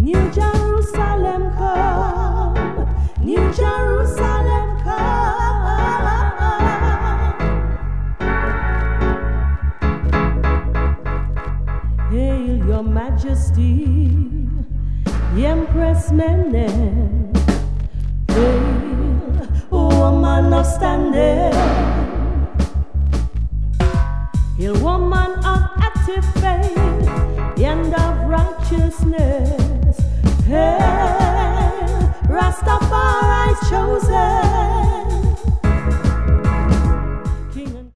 New Jerusalem come, New Jerusalem come. Hail your majesty, Empress Menen. Hail, woman of standing. Hail, woman of active faith and of righteousness. Hail, Rastafari's chosen.